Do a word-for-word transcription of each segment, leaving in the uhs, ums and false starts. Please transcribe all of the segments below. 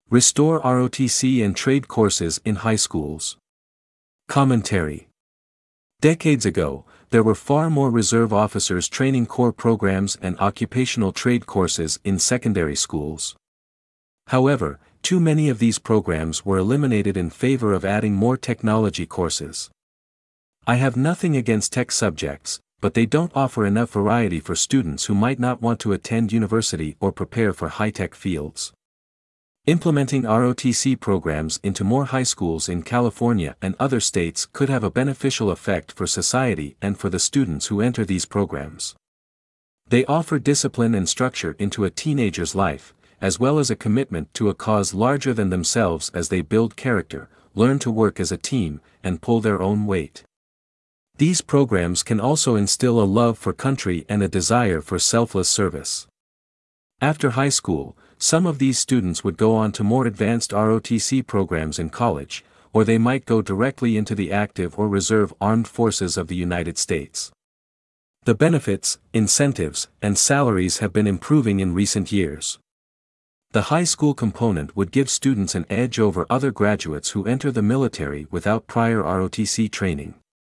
Restore R O T C and trade courses in high schools. Commentary. Decades ago, there were far more reserve officers training corps programs and occupational trade courses in secondary schools. However, too many of these programs were eliminated in favor of adding more technology courses. I have nothing against tech subjects, but they don't offer enough variety for students who might not want to attend university or prepare for high-tech fields. Implementing R O T C programs into more high schools in California and other states could have a beneficial effect for society and for the students who enter these programs. They offer discipline and structure into a teenager's life, as well as a commitment to a cause larger than themselves as they build character, learn to work as a team, and pull their own weight. These programs can also instill a love for country and a desire for selfless service. After high school, some of these students would go on to more advanced R O T C programs in college, or they might go directly into the active or reserve armed forces of the United States. The benefits, incentives, and salaries have been improving in recent years. The high school component would give students an edge over other graduates who enter the military without prior R O T C training.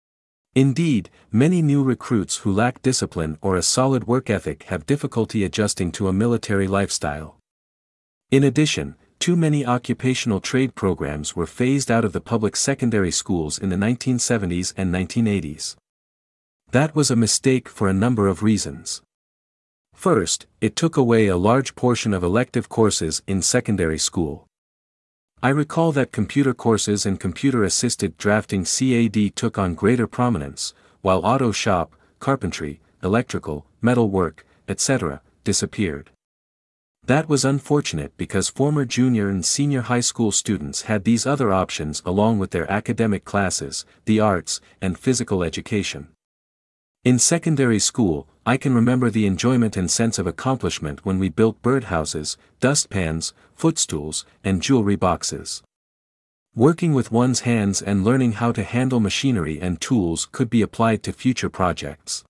Indeed, many new recruits who lack discipline or a solid work ethic have difficulty adjusting to a military lifestyle. In addition, too many occupational trade programs were phased out of the public secondary schools in the nineteen seventies and nineteen eighties. That was a mistake for a number of reasons. First, it took away a large portion of elective courses in secondary school. I recall that computer courses and computer-assisted drafting C A D took on greater prominence, while auto shop, carpentry, electrical, metal work, et cetera, disappeared. That was unfortunate because former junior and senior high school students had these other options along with their academic classes, the arts, and physical education. In secondary school, I can remember the enjoyment and sense of accomplishment when we built birdhouses, dustpans, footstools, and jewelry boxes. Working with one's hands and learning how to handle machinery and tools could be applied to future projects.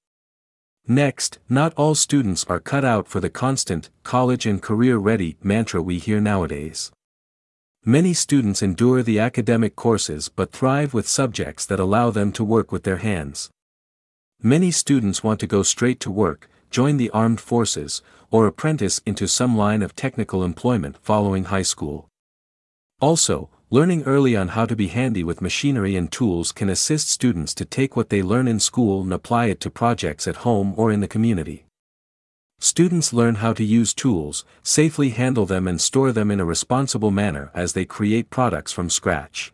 Next, not all students are cut out for the constant, college and career-ready mantra we hear nowadays. Many students endure the academic courses but thrive with subjects that allow them to work with their hands. Many students want to go straight to work, join the armed forces, or apprentice into some line of technical employment following high school. Also, learning early on how to be handy with machinery and tools can assist students to take what they learn in school and apply it to projects at home or in the community. Students learn how to use tools, safely handle them and store them in a responsible manner as they create products from scratch.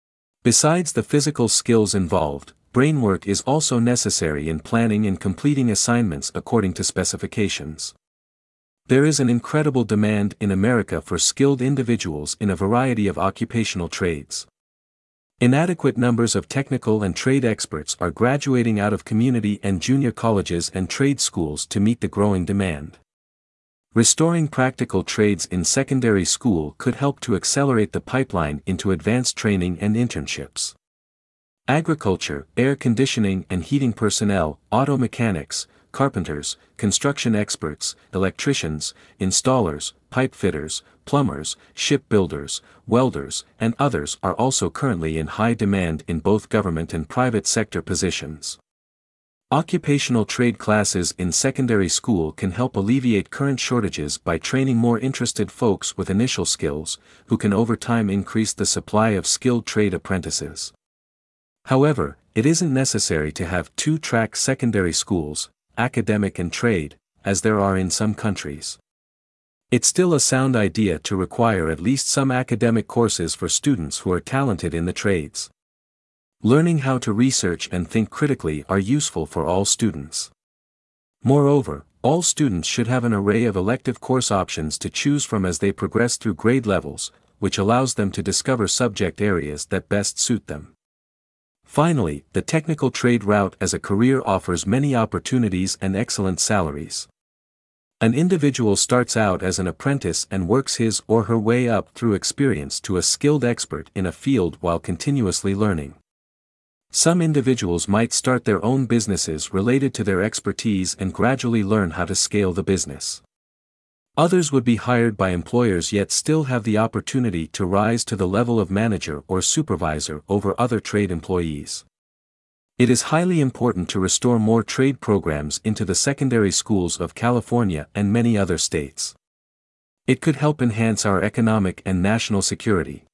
Besides the physical skills involved, brain work is also necessary in planning and completing assignments according to specifications. There is an incredible demand in America for skilled individuals in a variety of occupational trades. Inadequate numbers of technical and trade experts are graduating out of community and junior colleges and trade schools to meet the growing demand. Restoring practical trades in secondary school could help to accelerate the pipeline into advanced training and internships. Agriculture, air conditioning and heating personnel, auto mechanics, carpenters, construction experts, electricians, installers, pipe fitters, plumbers, shipbuilders, welders, and others are also currently in high demand in both government and private sector positions. Occupational trade classes in secondary school can help alleviate current shortages by training more interested folks with initial skills, who can over time increase the supply of skilled trade apprentices. However, it isn't necessary to have two-track secondary schools, academic and trade, as there are in some countries. It's still a sound idea to require at least some academic courses for students who are talented in the trades. Learning how to research and think critically are useful for all students. Moreover, all students should have an array of elective course options to choose from as they progress through grade levels, which allows them to discover subject areas that best suit them. Finally, the technical trade route as a career offers many opportunities and excellent salaries. An individual starts out as an apprentice and works his or her way up through experience to a skilled expert in a field while continuously learning. Some individuals might start their own businesses related to their expertise and gradually learn how to scale the business. Others would be hired by employers yet still have the opportunity to rise to the level of manager or supervisor over other trade employees. It is highly important to restore more trade programs into the secondary schools of California and many other states. It could help enhance our economic and national security.